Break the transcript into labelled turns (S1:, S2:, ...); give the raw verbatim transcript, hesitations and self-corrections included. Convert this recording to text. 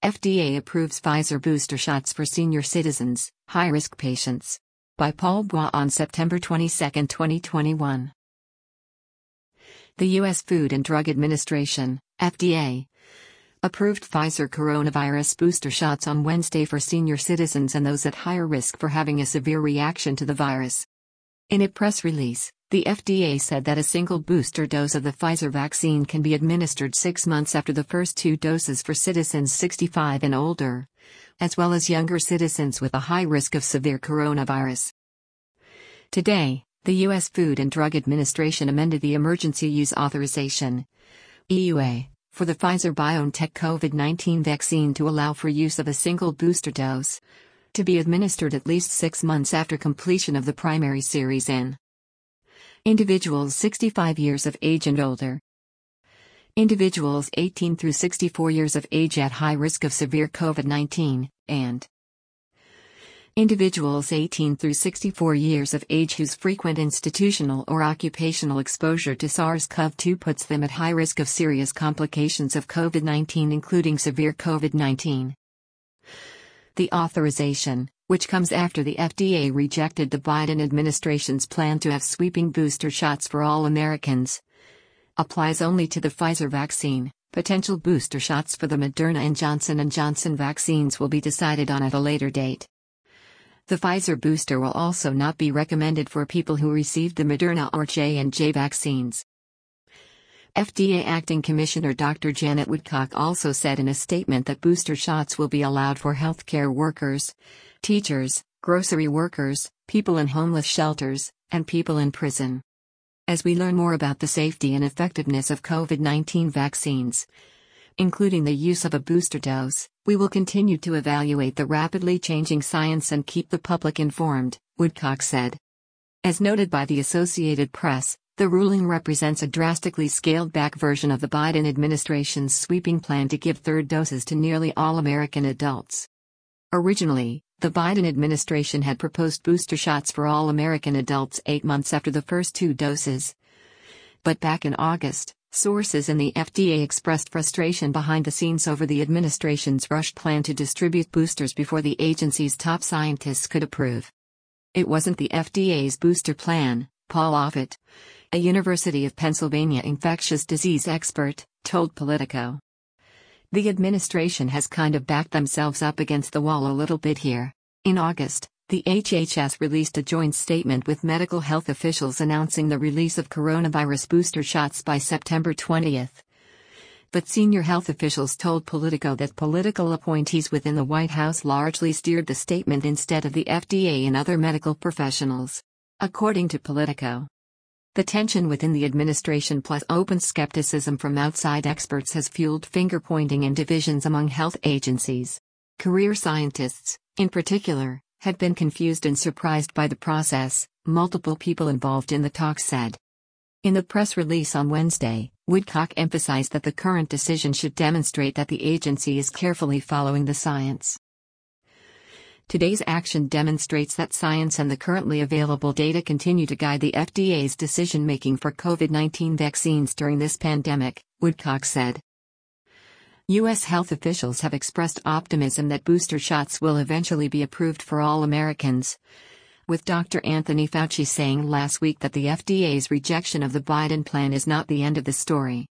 S1: F D A approves Pfizer booster shots for senior citizens, high-risk patients. By Paul Bois on September twenty-second, twenty twenty-one. The U S Food and Drug Administration, F D A, approved Pfizer coronavirus booster shots on Wednesday for senior citizens and those at higher risk for having a severe reaction to the virus. In a press release, the F D A said that a single booster dose of the Pfizer vaccine can be administered six months after the first two doses for citizens sixty-five and older, as well as younger citizens with a high risk of severe coronavirus. Today, the U S Food and Drug Administration amended the Emergency Use Authorization (E U A) for the Pfizer-BioNTech COVID nineteen vaccine to allow for use of a single booster dose, to be administered at least six months after completion of the primary series in individuals sixty-five years of age and older, individuals eighteen through sixty-four years of age at high risk of severe COVID nineteen, and individuals eighteen through sixty-four years of age whose frequent institutional or occupational exposure to SARS-C o V two puts them at high risk of serious complications of COVID nineteen, including severe COVID nineteen. The authorization, which comes after the F D A rejected the Biden administration's plan to have sweeping booster shots for all Americans, applies only to the Pfizer vaccine. Potential booster shots for the Moderna and Johnson and Johnson vaccines will be decided on at a later date. The Pfizer booster will also not be recommended for people who received the Moderna or J and J vaccines. F D A Acting Commissioner Doctor Janet Woodcock also said in a statement that booster shots will be allowed for healthcare workers, teachers, grocery workers, people in homeless shelters, and people in prison. As we learn more about the safety and effectiveness of COVID nineteen vaccines, including the use of a booster dose, we will continue to evaluate the rapidly changing science and keep the public informed, Woodcock said. As noted by the Associated Press, the ruling represents a drastically scaled-back version of the Biden administration's sweeping plan to give third doses to nearly all American adults. Originally, the Biden administration had proposed booster shots for all American adults eight months after the first two doses. But back in August, sources in the F D A expressed frustration behind the scenes over the administration's rushed plan to distribute boosters before the agency's top scientists could approve. It wasn't the F D A's booster plan, Paul Offit, a University of Pennsylvania infectious disease expert, told Politico. The administration has kind of backed themselves up against the wall a little bit here. In August, the H H S released a joint statement with medical health officials announcing the release of coronavirus booster shots by September twentieth. But senior health officials told Politico that political appointees within the White House largely steered the statement instead of the F D A and other medical professionals. According to Politico, the tension within the administration plus open skepticism from outside experts has fueled finger-pointing and divisions among health agencies. Career scientists, in particular, have been confused and surprised by the process, multiple people involved in the talks said. In the press release on Wednesday, Woodcock emphasized that the current decision should demonstrate that the agency is carefully following the science. Today's action demonstrates that science and the currently available data continue to guide the F D A's decision-making for COVID nineteen vaccines during this pandemic, Woodcock said. U S health officials have expressed optimism that booster shots will eventually be approved for all Americans, with Doctor Anthony Fauci saying last week that the F D A's rejection of the Biden plan is not the end of the story.